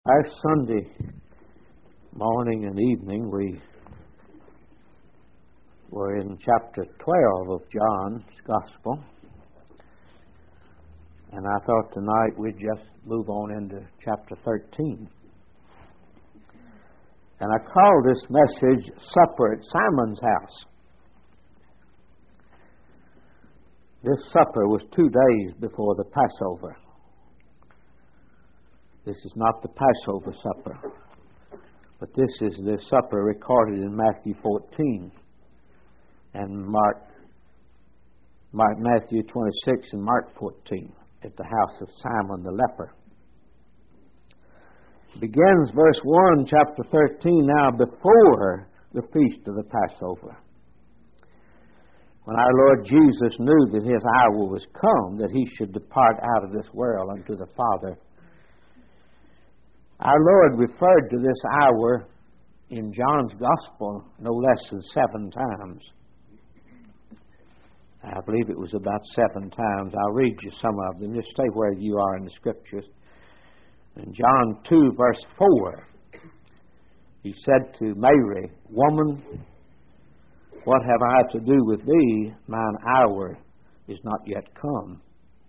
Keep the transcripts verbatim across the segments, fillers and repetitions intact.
Last Sunday morning and evening we were in chapter twelve of John's Gospel, and I thought tonight we'd just move on into chapter thirteen. And I called this message Supper at Simon's House. This supper was two days before the Passover. This is not the Passover supper, but this is the supper recorded in Matthew fourteen and Mark, Mark Matthew twenty-six and Mark fourteen at the house of Simon the leper. It begins verse one, chapter thirteen, now before the feast of the Passover. When our Lord Jesus knew that his hour was come, that he should depart out of this world unto the Father, our Lord referred to this hour in John's Gospel no less than seven times. I believe it was about seven times. I'll read you some of them. Just stay where you are in the Scriptures. In John two, verse four, he said to Mary, "Woman, what have I to do with thee? Mine hour is not yet come."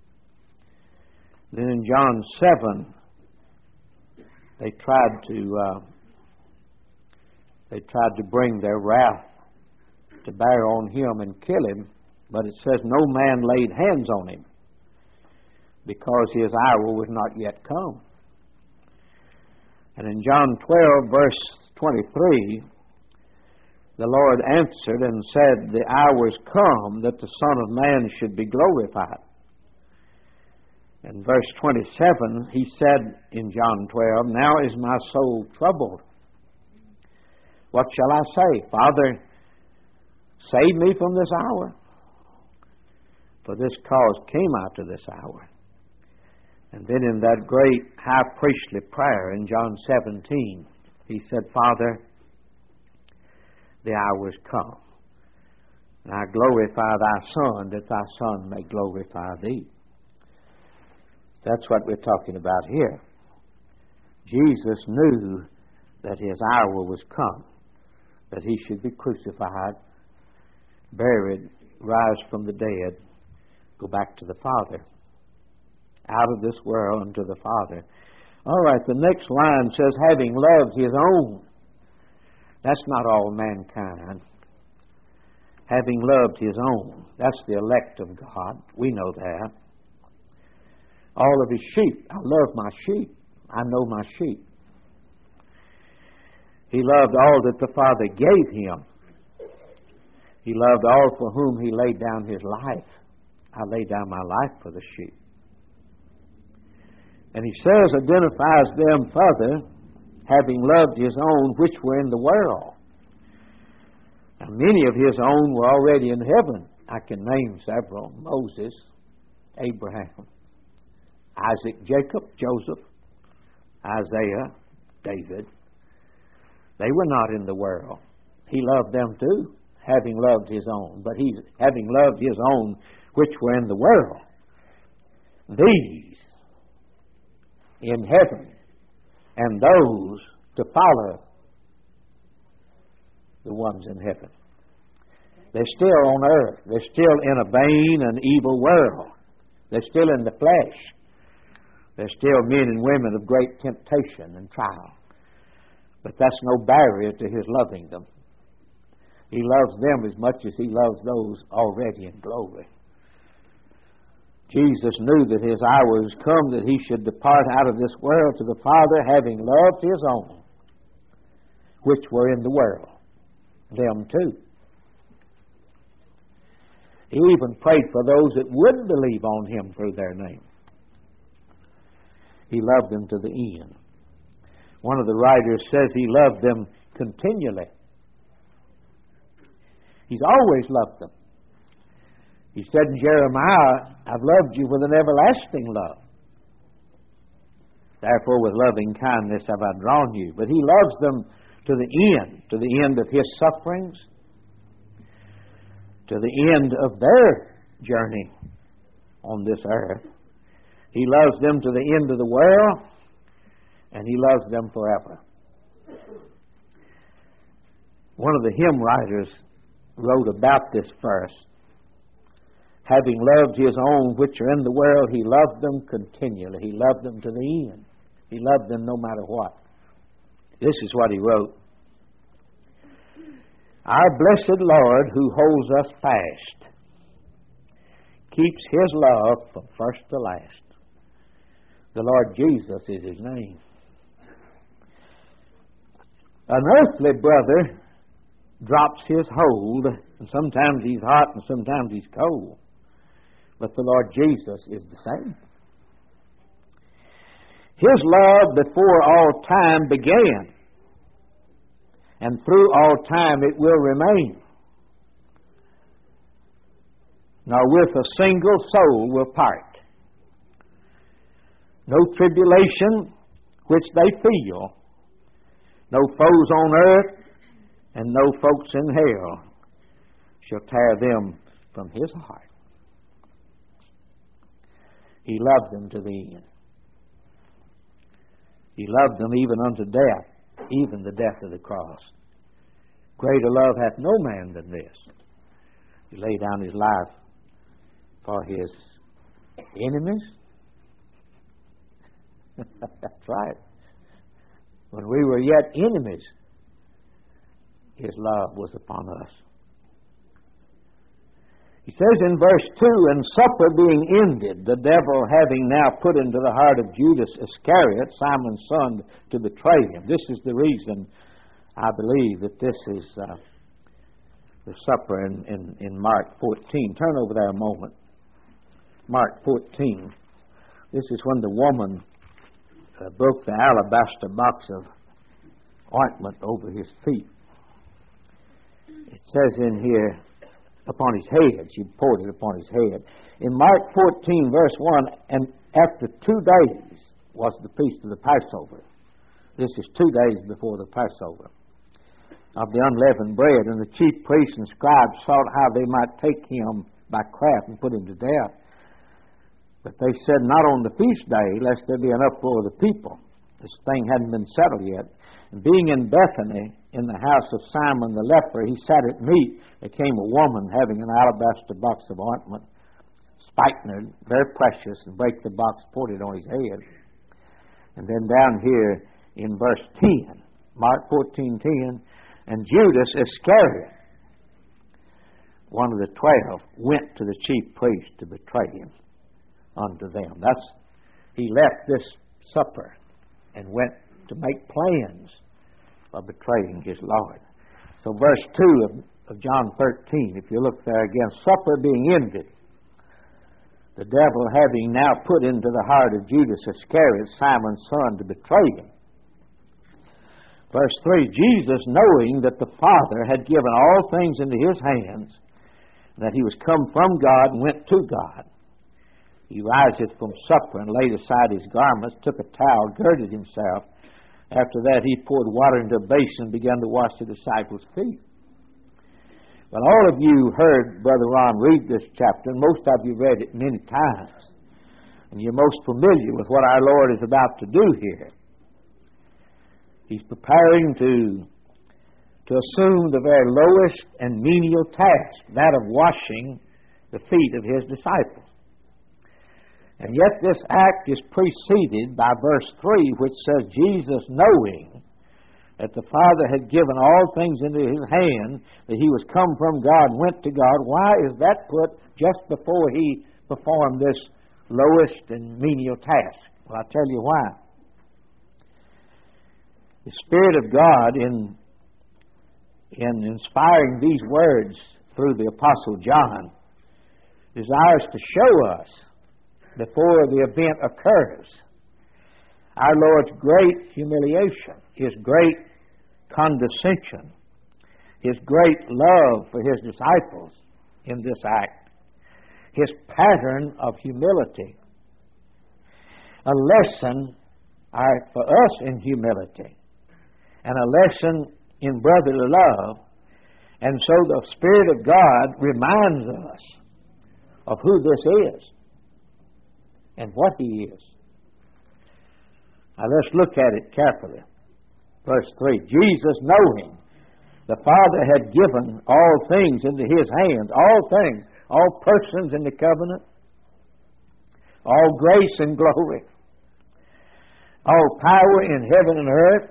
Then in John seven, they tried to uh, they tried to bring their wrath to bear on him and kill him, but it says no man laid hands on him because his hour was not yet come. And in John twelve, verse twenty-three, the Lord answered and said, "The hour is come that the Son of Man should be glorified." In verse twenty-seven, he said in John twelve, "Now is my soul troubled. What shall I say? Father, save me from this hour. For this cause came I to this hour." And then in that great high priestly prayer in John seventeen, he said, "Father, the hour is come. And I glorify thy Son, that thy Son may glorify thee." That's what we're talking about here. Jesus knew that his hour was come, that he should be crucified, buried, rise from the dead, go back to the Father, out of this world unto the Father. All right, the next line says, having loved his own. That's not all mankind. Having loved his own. That's the elect of God. We know that. All of his sheep. I love my sheep. I know my sheep. He loved all that the Father gave him. He loved all for whom he laid down his life. I lay down my life for the sheep. And he says, identifies them further, having loved his own which were in the world. Now, many of his own were already in heaven. I can name several. Moses, Abraham, Isaac, Jacob, Joseph, Isaiah, David. They were not in the world. He loved them too, having loved his own. But he, having loved his own which were in the world, these in heaven, and those to follow the ones in heaven. They're still on earth. They're still in a vain and evil world. They're still in the flesh. They're still men and women of great temptation and trial. But that's no barrier to his loving them. He loves them as much as he loves those already in glory. Jesus knew that his hour was come that he should depart out of this world to the Father, having loved his own, which were in the world. Them too. He even prayed for those that wouldn't believe on him through their name. He loved them to the end. One of the writers says he loved them continually. He's always loved them. He said in Jeremiah, "I've loved you with an everlasting love. Therefore with loving kindness have I drawn you." But he loves them to the end, to the end of his sufferings, to the end of their journey on this earth. He loves them to the end of the world, and He loves them forever. One of the hymn writers wrote about this verse. Having loved His own which are in the world, He loved them continually. He loved them to the end. He loved them no matter what. This is what he wrote. Our blessed Lord, who holds us fast, keeps His love from first to last. The Lord Jesus is His name. An earthly brother drops his hold, and sometimes he's hot and sometimes he's cold. But the Lord Jesus is the same. His love before all time began, and through all time it will remain. Nor with a single soul will part. No tribulation which they feel, no foes on earth, and no folks in hell shall tear them from His heart. He loved them to the end. He loved them even unto death, even the death of the cross. Greater love hath no man than this. He laid down His life for His enemies. That's right. When we were yet enemies, His love was upon us. He says in verse two, and supper being ended, the devil having now put into the heart of Judas Iscariot, Simon's son, to betray Him. This is the reason I believe that this is uh, the supper in, in, in Mark fourteen. Turn over there a moment. Mark fourteen. This is when the woman uh, broke the alabaster box of ointment over His feet. It says in here, upon His head. She poured it upon His head. In Mark fourteen, verse one, and after two days was the feast of the Passover. This is two days before the Passover of the unleavened bread. And the chief priests and scribes sought how they might take Him by craft and put Him to death. But they said, not on the feast day, lest there be an uproar of the people. This thing hadn't been settled yet. And being in Bethany, in the house of Simon the leper, he sat at meat. There came a woman having an alabaster box of ointment, spikenard, very precious, and break the box, poured it on His head. And then down here in verse ten, Mark fourteen ten, and Judas Iscariot, one of the twelve, went to the chief priest to betray Him unto them. That's he left this supper and went to make plans for betraying his Lord. So verse two of, of John thirteen, if you look there again, supper being ended, the devil having now put into the heart of Judas Iscariot, Simon's son, to betray Him. Verse three, Jesus, knowing that the Father had given all things into His hands, that He was come from God and went to God, He riseth from supper and laid aside His garments, took a towel, girded Himself. After that, He poured water into a basin and began to wash the disciples' feet. Well, all of you heard Brother Ron read this chapter, and most of you read it many times. And you're most familiar with what our Lord is about to do here. He's preparing to, to assume the very lowest and menial task, that of washing the feet of His disciples. And yet this act is preceded by verse three, which says, Jesus, knowing that the Father had given all things into His hand, that He was come from God and went to God. Why is that put just before He performed this lowest and menial task? Well, I'll tell you why. The Spirit of God, in, in inspiring these words through the Apostle John, desires to show us, before the event occurs, our Lord's great humiliation, His great condescension, His great love for His disciples in this act, His pattern of humility, a lesson for us in humility, and a lesson in brotherly love. And so the Spirit of God reminds us of who this is and what He is. Now let's look at it carefully. Verse three, Jesus knowing the Father had given all things into His hands, all things, all persons in the covenant, all grace and glory, all power in heaven and earth,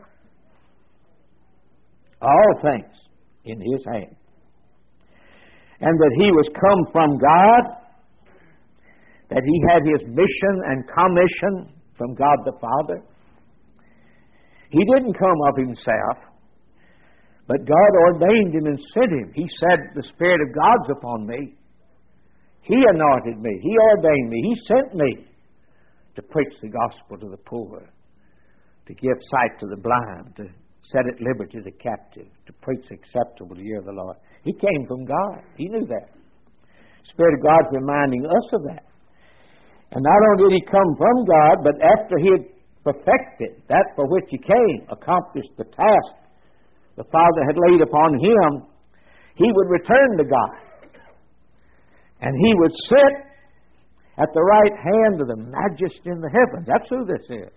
all things in His hand. And that He was come from God, that He had His mission and commission from God the Father. He didn't come of Himself, but God ordained Him and sent Him. He said, the Spirit of God's upon me. He anointed me. He ordained me. He sent me to preach the gospel to the poor, to give sight to the blind, to set at liberty the captive, to preach acceptable to the year of the Lord. He came from God. He knew that. The Spirit of God's reminding us of that. And not only did He come from God, but after He had perfected that for which He came, accomplished the task the Father had laid upon Him, He would return to God. And He would sit at the right hand of the Majesty in the heavens. That's who this is.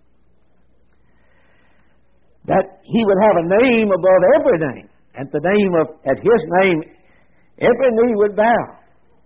That He would have a name above every name. At the name of, at His name, every knee would bow.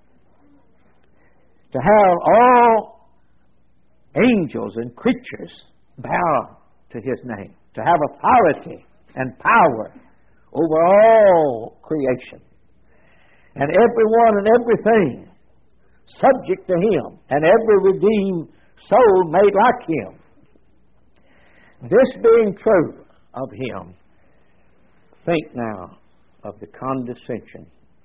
To have all angels and creatures bow to His name. To have authority and power over all creation. And everyone and everything subject to Him. And every redeemed soul made like Him. This being true of Him, think now of the condescension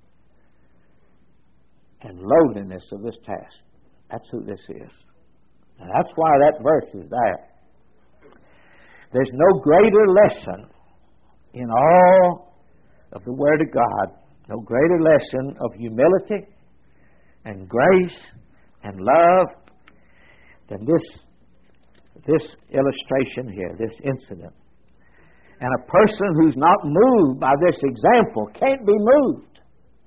and lowliness of this task. That's who this is. And that's why that verse is there. There's no greater lesson in all of the Word of God, no greater lesson of humility and grace and love than this, this illustration here, this incident. And a person who's not moved by this example can't be moved.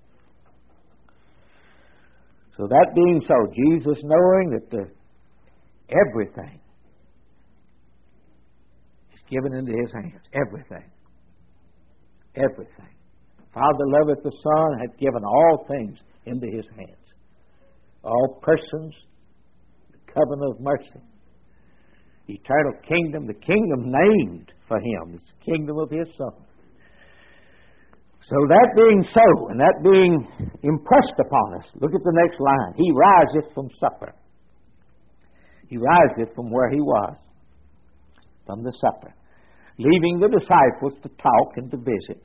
So that being so, Jesus knowing that the, everything is given into His hands, everything. Everything. Father loveth the Son, hath given all things into His hands. All persons, the covenant of mercy, eternal kingdom, the kingdom named for Him, it's the kingdom of His Son. So that being so, and that being impressed upon us, look at the next line. He riseth from supper. He riseth from where He was, from the supper, leaving the disciples to talk and to visit.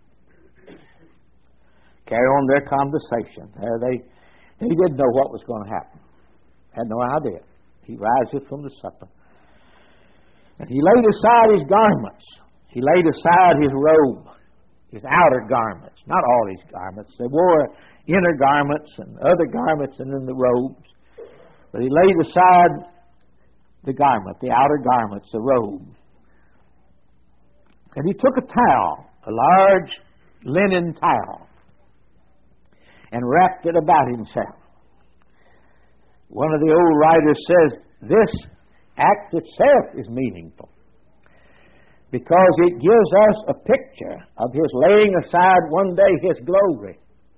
Carry on their conversation. There they, they didn't know what was going to happen. Had no idea. He riseth from the supper. And He laid aside His garments. He laid aside His robe, His outer garments. Not all His garments. They wore inner garments and other garments and then the robes. But He laid aside the garment, the outer garments, the robe. And He took a towel, a large linen towel, and wrapped it about Himself. One of the old writers says this act itself is meaningful because it gives us a picture of His laying aside one day His glory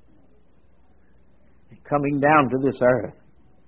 and coming down to this earth,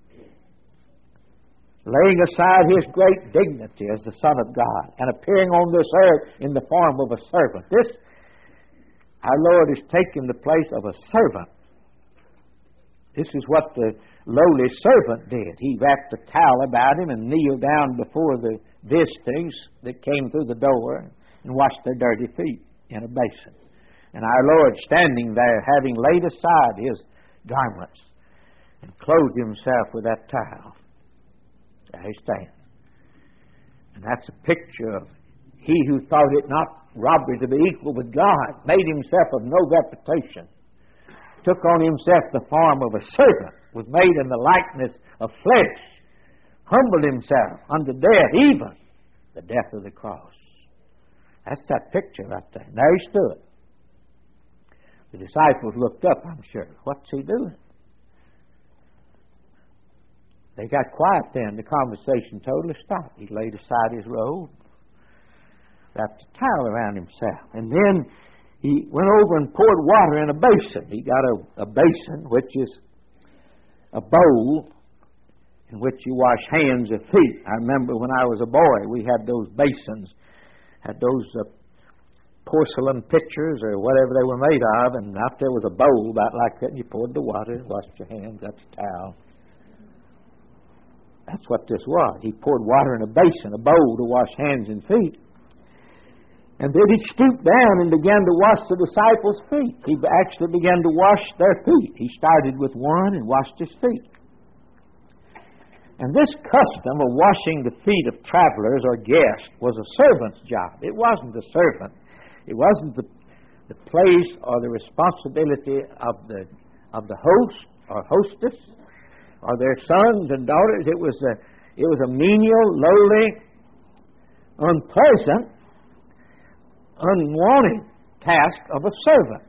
laying aside His great dignity as the Son of God and appearing on this earth in the form of a servant. This, our Lord, is taking the place of a servant. This is what the lowly servant did. He wrapped a towel about him and kneeled down before the visitors that came through the door and washed their dirty feet in a basin. And our Lord, standing there, having laid aside His garments and clothed Himself with that towel, there He stands. And that's a picture of He who thought it not robbery to be equal with God, made Himself of no reputation, took on Himself the form of a servant, was made in the likeness of flesh, humbled Himself unto death, even the death of the cross. That's that picture right there. And there He stood. The disciples looked up, I'm sure. What's He doing? They got quiet then. The conversation totally stopped. He laid aside his robe, wrapped a towel around himself, and then he went over and poured water in a basin. He got a, a basin, which is a bowl in which you wash hands and feet. I remember when I was a boy, we had those basins, had those uh, porcelain pitchers or whatever they were made of, and out there was a bowl about like that, and you poured the water, washed your hands, got the towel. That's what this was. He poured water in a basin, a bowl to wash hands and feet. And then he stooped down and began to wash the disciples' feet. He actually began to wash their feet. He started with one and washed his feet. And this custom of washing the feet of travelers or guests was a servant's job. It wasn't the servant. It wasn't the, the place or the responsibility of the of the host or hostess or their sons and daughters. It was a it was a menial, lowly, unpleasant, unwanted task of a servant,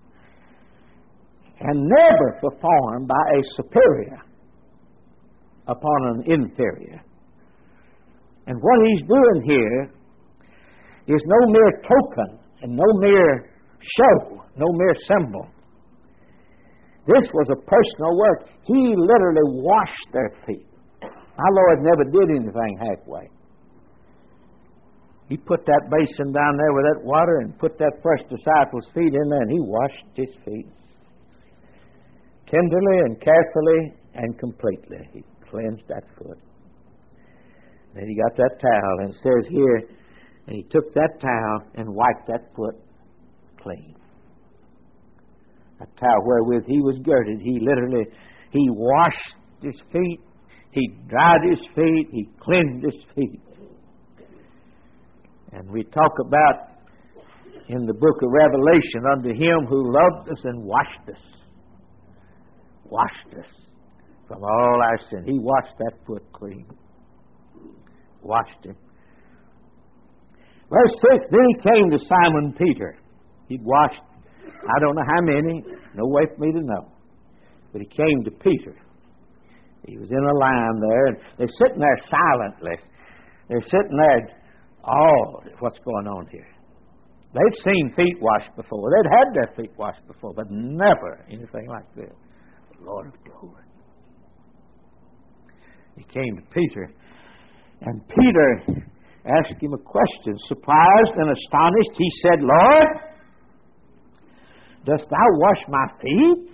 and never performed by a superior upon an inferior. And what he's doing here is no mere token and no mere show, no mere symbol. This was a personal work. He literally washed their feet. Our Lord never did anything halfway. He put that basin down there with that water and put that first disciple's feet in there, and he washed his feet. Tenderly and carefully and completely, he cleansed that foot. Then he got that towel, and it says here, and he took that towel and wiped that foot clean. That towel wherewith he was girded, he literally, he washed his feet, he dried his feet, he cleansed his feet. And we talk about in the book of Revelation, unto him who loved us and washed us. Washed us from all our sin. He washed that foot clean. Washed him. Verse six, then he came to Simon Peter. He'd washed, I don't know how many, no way for me to know. But he came to Peter. He was in a line there, and they're sitting there silently. They're sitting there, oh, what's going on here? They'd seen feet washed before. They'd had their feet washed before, but never anything like this. The Lord of glory. He came to Peter, and Peter asked him a question. Surprised and astonished, he said, Lord, dost thou wash my feet?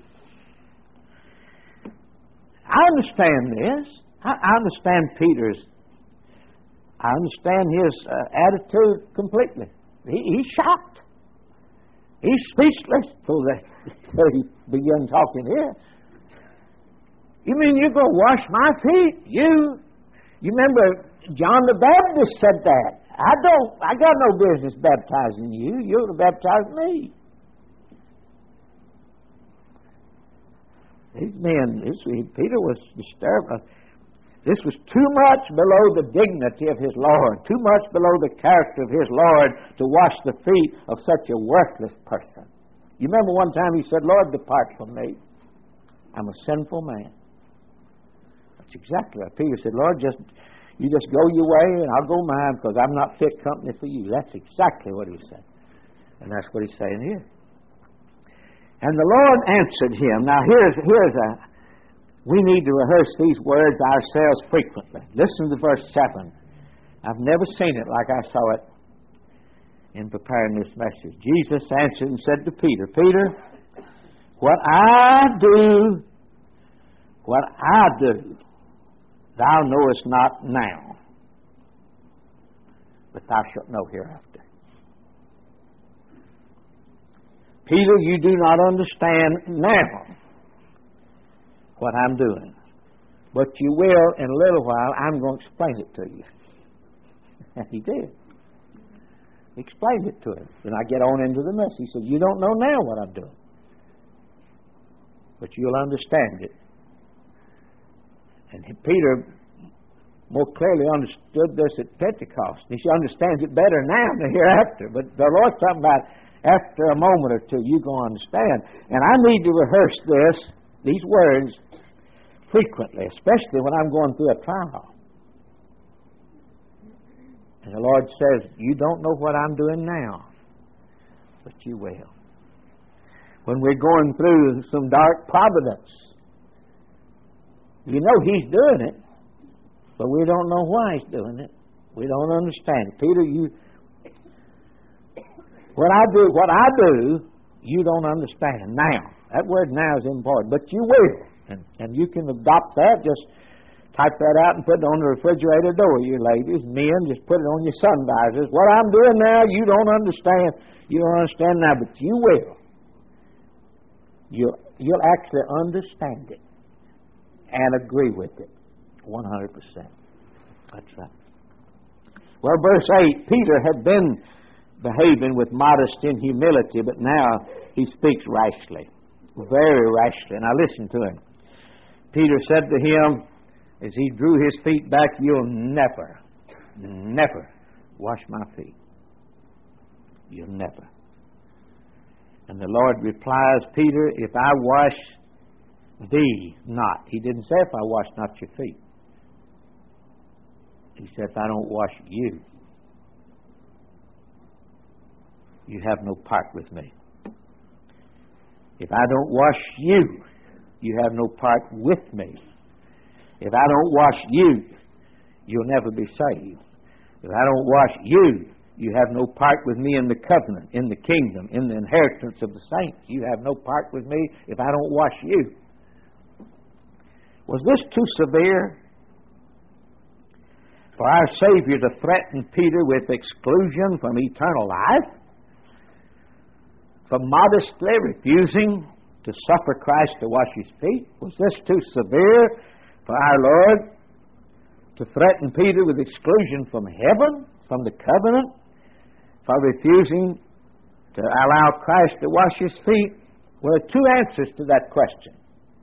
I understand this. I, I understand Peter's, I understand his uh, attitude completely. He, he's shocked. He's speechless till, the, till he began talking here. You mean you're going to wash my feet? You, you remember John the Baptist said that. I don't, I got no business baptizing you. You're to baptize me. These men, this, Peter was disturbed. This was too much below the dignity of his Lord, too much below the character of his Lord to wash the feet of such a worthless person. You remember one time he said, Lord, depart from me. I'm a sinful man. That's exactly what Peter said. Lord, just you just go your way and I'll go mine because I'm not fit company for you. That's exactly what he said. And that's what he's saying here. And the Lord answered him. Now here's, here's a, we need to rehearse these words ourselves frequently. Listen to verse seven. I've never seen it like I saw it in preparing this message. Jesus answered and said to Peter, Peter, what I do, what I do, thou knowest not now, but thou shalt know hereafter. Peter, you do not understand now what I'm doing, but you will in a little while. I'm going to explain it to you. And he did. He explained it to him. Then I get on into the message. He said, you don't know now what I'm doing, but you'll understand it. And Peter more clearly understood this at Pentecost. He understands it better now than hereafter. But the Lord's talking about after a moment or two, you're going to understand. And I need to rehearse this, these words, frequently, especially when I'm going through a trial. And the Lord says, you don't know what I'm doing now, but you will. When we're going through some dark providence, you know He's doing it, but we don't know why He's doing it. We don't understand. Peter, you, what I do, what I do, you don't understand now. That word now is important, but you will. And, and you can adopt that. Just type that out and put it on the refrigerator door, you ladies. Men, just put it on your sun visors. What I'm doing now, you don't understand. You don't understand now, but you will. You'll, you'll actually understand it and agree with it one hundred percent. That's right. Well, verse eight, Peter had been behaving with modesty and humility, but now he speaks rashly, very rashly. Now listen to him. Peter said to him, as he drew his feet back, you'll never, never wash my feet. You'll never. And the Lord replies, Peter, if I wash thee not. He didn't say if I wash not your feet. He said, if I don't wash you, you have no part with me. If I don't wash you, you have no part with me. If I don't wash you, you'll never be saved. If I don't wash you, you have no part with me in the covenant, in the kingdom, in the inheritance of the saints. You have no part with me if I don't wash you. Was this too severe for our Savior to threaten Peter with exclusion from eternal life? For modestly refusing to suffer Christ to wash his feet? Was this too severe for our Lord to threaten Peter with exclusion from heaven, from the covenant, for refusing to allow Christ to wash his feet? Well, there are two answers to that question.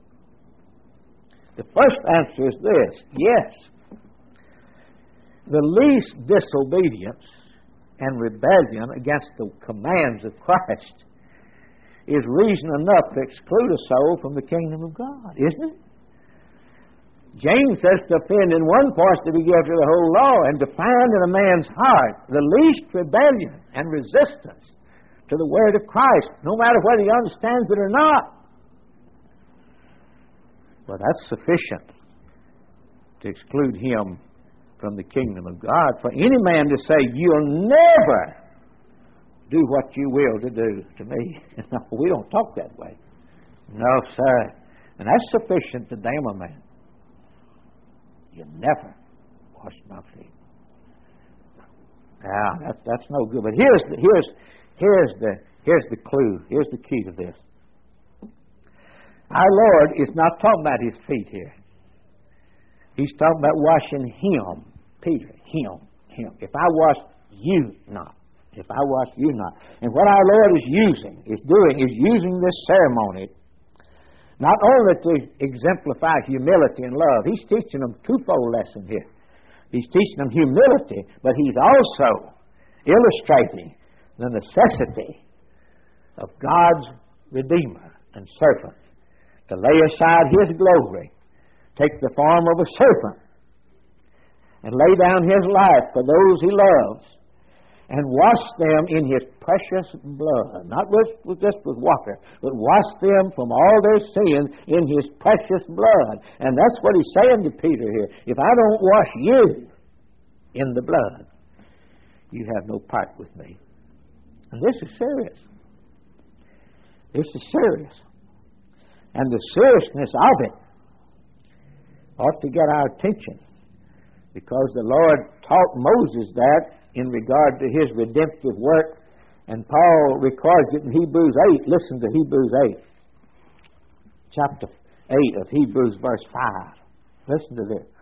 The first answer is this: yes, the least disobedience and rebellion against the commands of Christ is reason enough to exclude a soul from the kingdom of God, isn't it? James says to offend in one part to be guilty of the whole law, and to find in a man's heart the least rebellion and resistance to the word of Christ, no matter whether he understands it or not. Well, that's sufficient to exclude him from the kingdom of God. For any man to say, you'll never do what you will to do to me. No, we don't talk that way. No, sir. And that's sufficient to damn a man. You never wash my feet. Now, that's, that's no good. But here's the, here's, here's, the, here's the clue. Here's the key to this. Our Lord is not talking about his feet here. He's talking about washing him, Peter, him, him. If I wash you not. If I wash you not. And what our Lord is using, is doing, is using this ceremony not only to exemplify humility and love. He's teaching them a twofold lesson here. He's teaching them humility, but he's also illustrating the necessity of God's Redeemer and servant to lay aside his glory, take the form of a servant, and lay down his life for those he loves, and wash them in his precious blood. Not with, just with water, but wash them from all their sins in his precious blood. And that's what he's saying to Peter here. If I don't wash you in the blood, you have no part with me. And this is serious. This is serious. And the seriousness of it ought to get our attention, because the Lord taught Moses that in regard to his redemptive work, and Paul records it in Hebrews eight. Listen to Hebrews eight, chapter eight of Hebrews, verse five. Listen to this.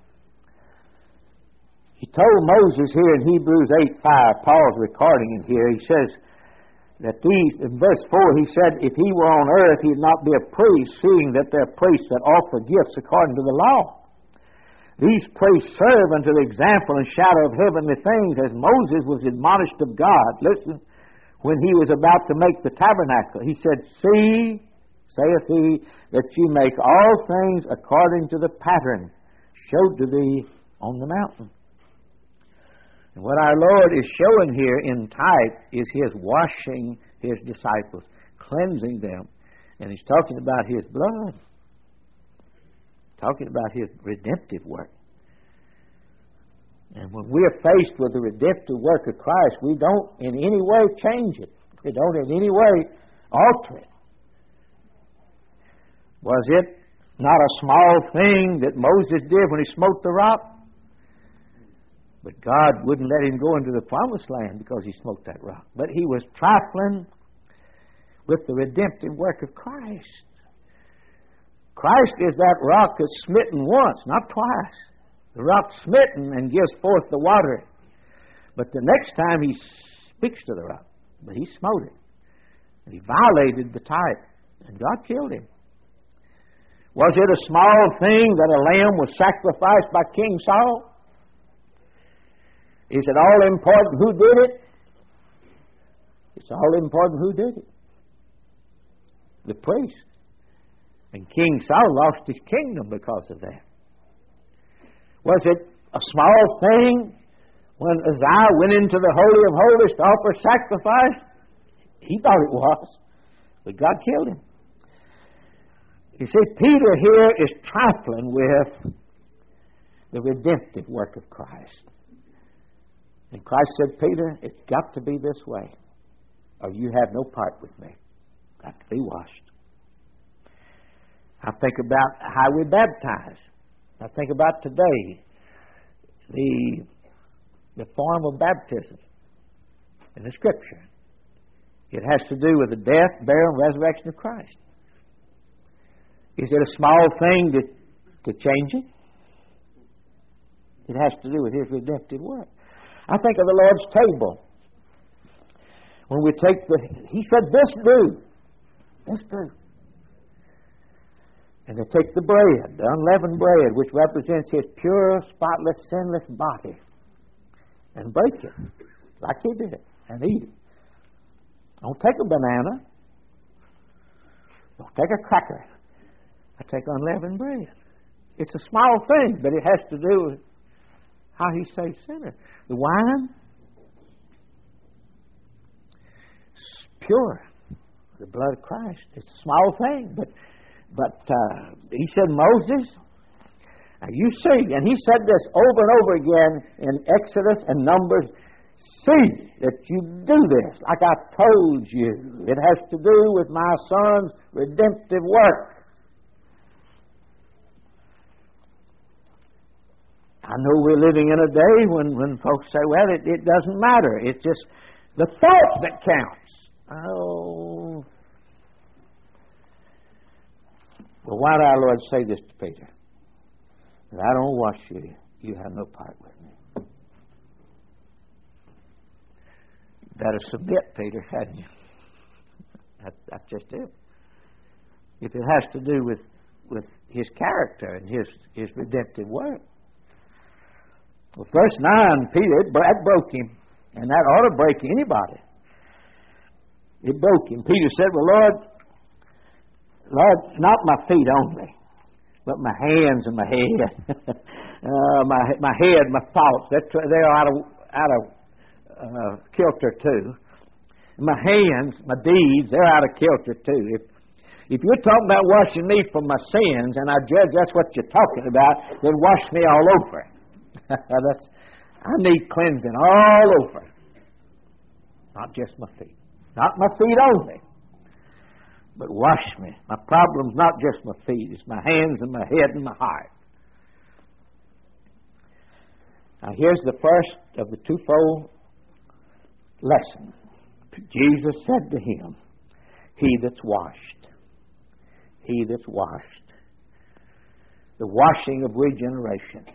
He told Moses here in Hebrews eight five, Paul's recording it here, he says that these, in verse four, he said, if he were on earth, he'd not be a priest, seeing that they're priests that offer gifts according to the law. These priests serve unto the example and shadow of heavenly things, as Moses was admonished of God. Listen, when he was about to make the tabernacle, he said, see, saith he, that you make all things according to the pattern showed to thee on the mountain. And what our Lord is showing here in type is His washing His disciples, cleansing them. And He's talking about His blood, talking about His redemptive work. And when we are faced with the redemptive work of Christ, we don't in any way change it. We don't in any way alter it. Was it not a small thing that Moses did when he smote the rock? But God wouldn't let him go into the promised land because he smote that rock. But he was trifling with the redemptive work of Christ. Christ is that rock that's smitten once, not twice. The rock's smitten and gives forth the water. But the next time he speaks to the rock, but he smote it. And he violated the type, and God killed him. Was it a small thing that a lamb was sacrificed by King Saul? Is it all important who did it? It's all important who did it. The priest. And King Saul lost his kingdom because of that. Was it a small thing when Uzziah went into the Holy of Holies to offer sacrifice? He thought it was, but God killed him. You see, Peter here is trifling with the redemptive work of Christ. And Christ said, Peter, it's got to be this way, or you have no part with me. Got to be washed. I think about how we baptize. I think about today, the, the form of baptism in the Scripture. It has to do with the death, burial, and resurrection of Christ. Is it a small thing to, to change it? It has to do with His redemptive work. I think of the Lord's table. When we take the... He said, this do. This do. And they take the bread, the unleavened bread, which represents His pure, spotless, sinless body, and break it, like He did, and eat it. Don't take a banana. Don't take a cracker. I take unleavened bread. It's a small thing, but it has to do with how He saves sinners. The wine, it's pure. The blood of Christ. It's a small thing, but but uh, He said, Moses, now you see, and He said this over and over again in Exodus and Numbers, see that you do this like I told you. It has to do with my Son's redemptive work. I know we're living in a day when, when folks say, well, it, it doesn't matter. It's just the thought that counts. Oh. Well, why did our Lord say this to Peter? If I don't wash you, you have no part with me. You better submit, Peter, hadn't you? That, that's just it. If it has to do with, with His character and His, his redemptive work. Well, verse nine, Peter, that broke him. And that ought to break anybody. It broke him. Peter said, well, Lord, Lord, not my feet only, but my hands and my head. uh, my my head, my thoughts, they're, they're out of, out of uh, kilter too. My hands, my deeds, they're out of kilter too. If, if you're talking about washing me from my sins, and I judge that's what you're talking about, then wash me all over. That's, I need cleansing all over. Not just my feet. Not my feet only. But wash me. My problem's not just my feet. It's my hands and my head and my heart. Now here's the first of the twofold lesson. Jesus said to him, he that's washed. He that's washed. The washing of regeneration.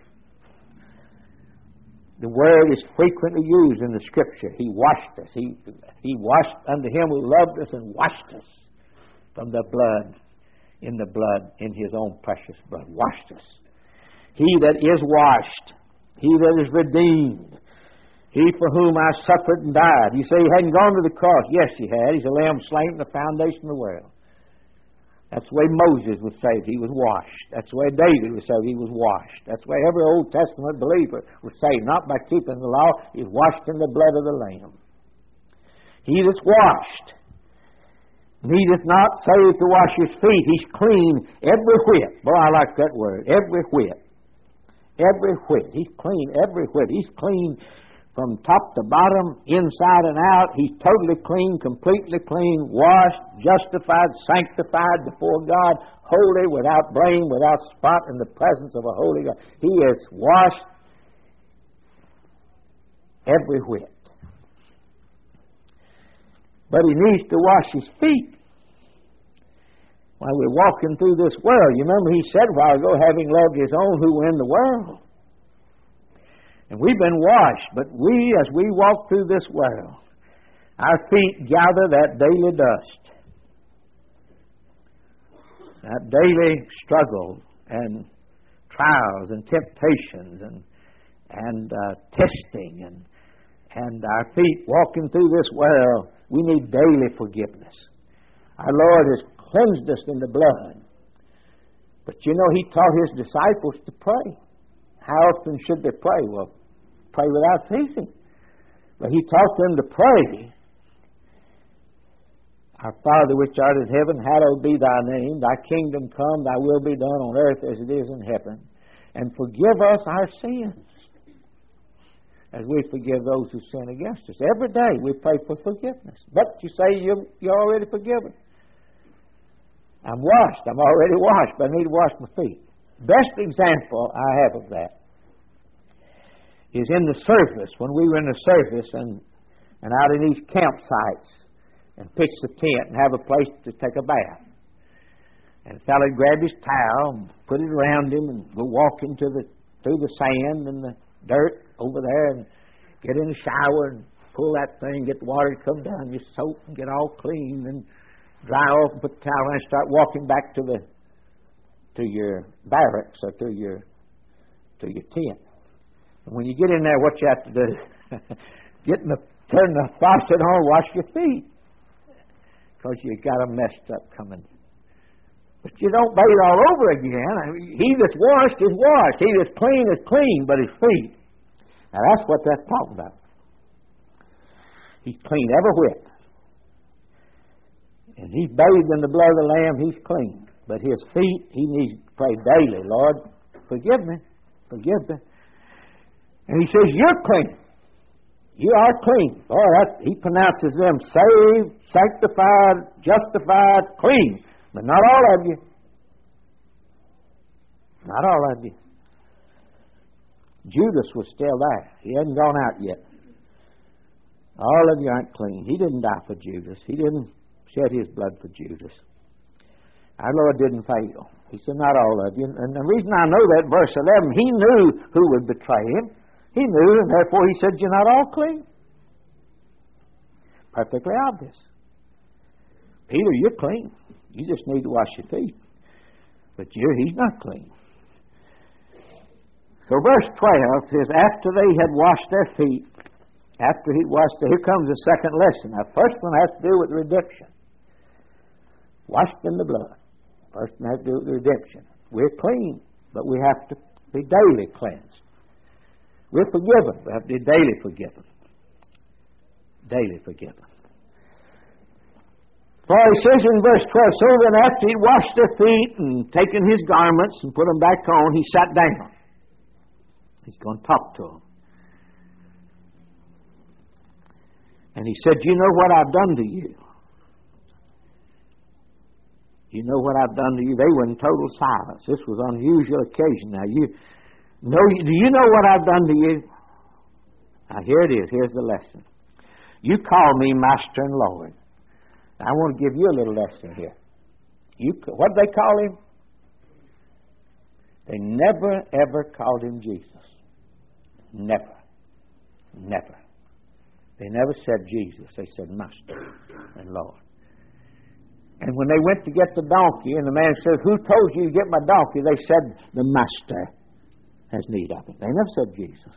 The word is frequently used in the Scripture. He washed us. He, he washed unto Him who loved us and washed us from the blood, in the blood, in His own precious blood. Washed us. He that is washed, He that is redeemed, He for whom I suffered and died. You say He hadn't gone to the cross. Yes, He had. He's a lamb slain at the foundation of the world. That's the way Moses was saved. He was washed. That's the way David was saved. He was washed. That's the way every Old Testament believer was saved. Not by keeping the law. He was washed in the blood of the Lamb. He that's washed. And he does not save to wash his feet. He's clean every whit. Boy, I like that word. Every whit. Every whit. He's clean every whit.'s clean from top to bottom, inside and out. He's totally clean, completely clean, washed, justified, sanctified before God, holy, without blame, without spot, in the presence of a holy God. He is washed every whit. But he needs to wash his feet while we're walking through this world. You remember he said a while ago, having loved his own who were in the world. And we've been washed, but we, as we walk through this world, our feet gather that daily dust, that daily struggle and trials and temptations and and uh, testing, and and our feet walking through this world, we need daily forgiveness. Our Lord has cleansed us in the blood, but you know He taught His disciples to pray. How often should they pray? Well, pray without ceasing. But He taught them to pray. Our Father which art in heaven, hallowed be thy name. Thy kingdom come, thy will be done on earth as it is in heaven. And forgive us our sins, as we forgive those who sin against us. Every day we pray for forgiveness. But you say you're, you're already forgiven. I'm washed. I'm already washed, but I need to wash my feet. Best example I have of that is in the service, when we were in the service and, and out in these campsites and pitch the tent and have a place to take a bath. And a fellow would grab his towel and put it around him and go walking to the, through the sand and the dirt over there and get in the shower and pull that thing, get the water to come down, you soak and get all clean and dry off and put the towel on and start walking back to the to your barracks or to your to your tent. And when you get in there, what you have to do, get in the, turn the faucet on, wash your feet, because you got them messed up coming. But you don't bathe all over again. I mean, he that's washed is washed. He that's clean is clean, but his feet. Now that's what that's talking about. He's clean every whit. And he's bathed in the blood of the Lamb, he's clean. But his feet, he needs to pray daily, Lord, forgive me, forgive me. And he says, you're clean. You are clean. Boy, that, he pronounces them saved, sanctified, justified, clean. But not all of you. Not all of you. Judas was still there. He hadn't gone out yet. All of you aren't clean. He didn't die for Judas. He didn't shed his blood for Judas. Our Lord didn't fail. He said, not all of you. And the reason I know that, verse eleven, he knew who would betray him. He knew, and therefore he said, you're not all clean. Perfectly obvious. Peter, you're clean. You just need to wash your feet. But you, he's not clean. So verse twelve says, after they had washed their feet, after he washed their, here comes the second lesson. Now, first one has to do with redemption. Washed in the blood. First one has to do with redemption. We're clean, but we have to be daily cleansed. We're forgiven. We have to be daily forgiven. Daily forgiven. For he says in verse twelve, so then after he washed their feet and taken his garments and put them back on, he sat down. He's going to talk to them. And he said, you know what I've done to you? You know what I've done to you? They were in total silence. This was an unusual occasion. Now, you know, do you know what I've done to you? Now, here it is. Here's the lesson. You call me Master and Lord. Now, I want to give you a little lesson here. You, what did they call him? They never, ever called him Jesus. Never. Never. They never said Jesus. They said Master and Lord. And when they went to get the donkey, and the man said, who told you to get my donkey? They said, the Master has need of it. They never said Jesus.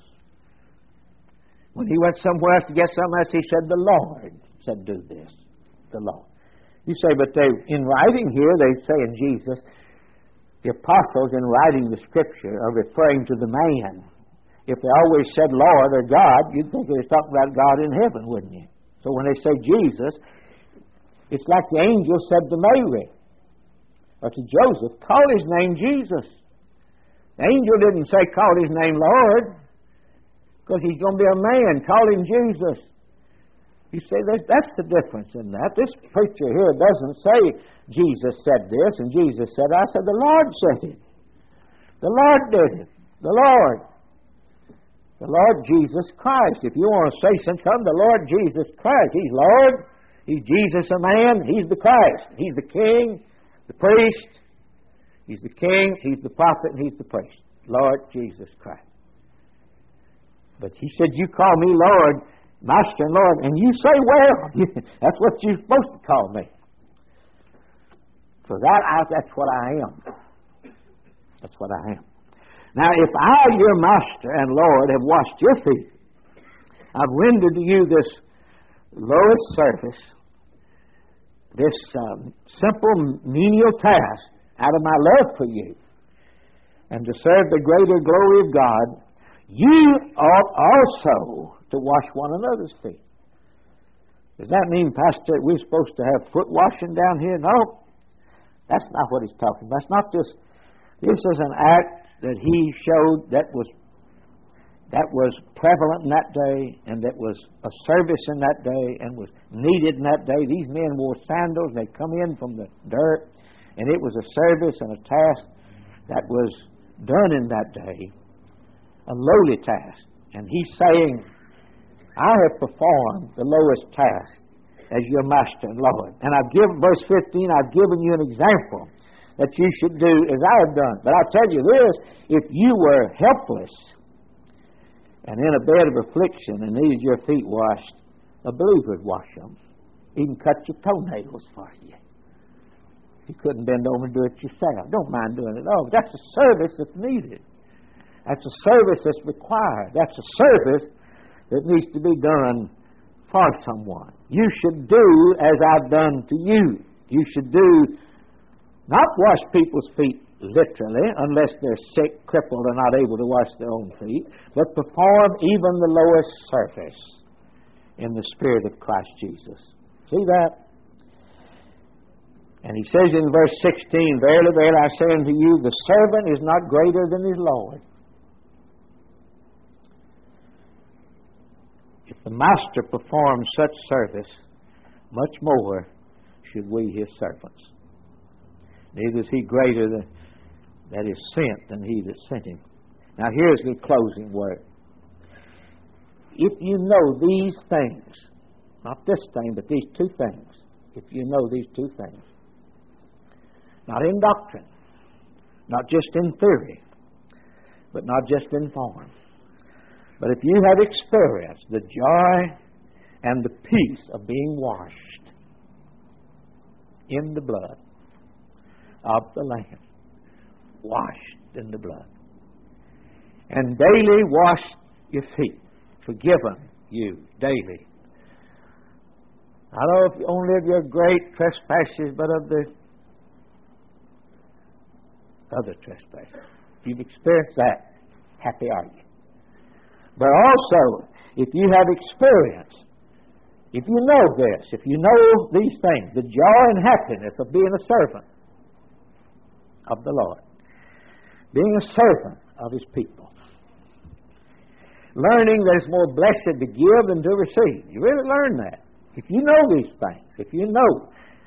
When he went somewhere else to get something else, he said, the Lord said, do this. The Lord. You say, but they, in writing here, they say in Jesus, the apostles in writing the Scripture are referring to the man. If they always said Lord or God, you'd think they were talking about God in heaven, wouldn't you? So when they say Jesus, it's like the angel said to Mary or to Joseph, call his name Jesus. The angel didn't say call his name Lord, because he's going to be a man. Call him Jesus. You say that's the difference in that. This preacher here doesn't say Jesus said this and Jesus said I said the Lord said it. The Lord did it. The Lord. The Lord Jesus Christ. If you want to say something, come the Lord Jesus Christ. He's Lord. He's Jesus a man. He's the Christ. He's the King, the priest. He's the King, He's the prophet, and He's the priest. Lord Jesus Christ. But He said, you call me Lord, Master and Lord, and you say, well, that's what you're supposed to call me. For that, I, that's what I am. That's what I am. Now, if I, your Master and Lord, have washed your feet, I've rendered to you this lowest service, this um, simple menial task out of my love for you, and to serve the greater glory of God, you ought also to wash one another's feet. Does that mean, Pastor, we're supposed to have foot washing down here? No, that's not what he's talking about. It's not this. This is an act that he showed that was that was prevalent in that day, and that was a service in that day, and was needed in that day. These men wore sandals, and they come in from the dirt, and it was a service and a task that was done in that day, a lowly task. And he's saying, I have performed the lowest task as your Master and Lord. And I've given, verse fifteen, I've given you an example that you should do as I have done. But I'll tell you this, if you were helpless and in a bed of affliction and needed your feet washed, a believer would wash them. Even cut your toenails for you. You couldn't bend over and do it yourself. Don't mind doing it. Oh, that's a service that's needed. That's a service that's required. That's a service that needs to be done for someone. You should do as I've done to you. You should do, not wash people's feet literally, unless they're sick, crippled, and not able to wash their own feet, but perform even the lowest service in the Spirit of Christ Jesus. See that? And he says in verse sixteen, Verily, verily, I say unto you, the servant is not greater than his Lord. If the Master performs such service, much more should we, his servants. Neither is he greater than that is sent than he that sent him. Now here's the closing word. If you know these things, not this thing, but these two things, if you know these two things, not in doctrine, not just in theory, but not just in form, but if you have experienced the joy and the peace of being washed in the blood of the Lamb, washed in the blood, and daily wash your feet, forgiven you daily, not of only of your great trespasses, but of the other trespasses. If you've experienced that, happy are you. But also, if you have experienced, if you know this, if you know these things, the joy and happiness of being a servant of the Lord, being a servant of His people, learning that it's more blessed to give than to receive. You really learn that. If you know these things, if you know,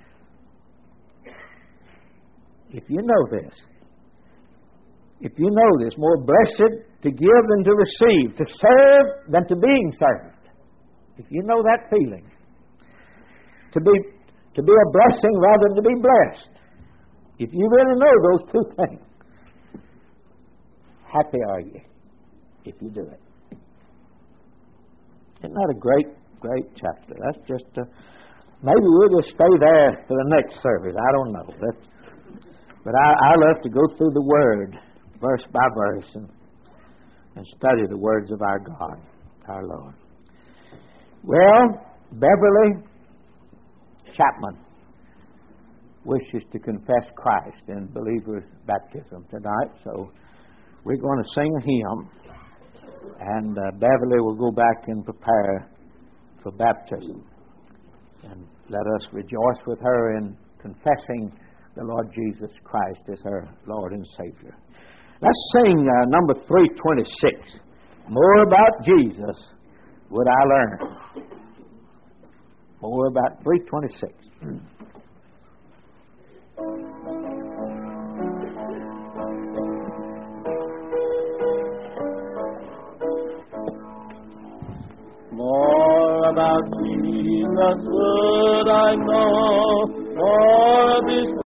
if you know this, if you know this, more blessed to give than to receive, to serve than to being served. If you know that feeling, to be to be a blessing rather than to be blessed. If you really know those two things, happy are you if you do it. Isn't that a great, great chapter? That's just a, maybe we'll just stay there for the next service. I don't know. That's, but I, I love to go through the Word, verse by verse, and, and study the words of our God, our Lord. Well, Beverly Chapman, wishes to confess Christ in believer's baptism tonight. So we're going to sing a hymn, and uh, Beverly will go back and prepare for baptism. And let us rejoice with her in confessing the Lord Jesus Christ as her Lord and Savior. Let's sing uh, number three twenty-six. More about Jesus would I learn. More about three twenty-six. More about Jesus would I know, more of His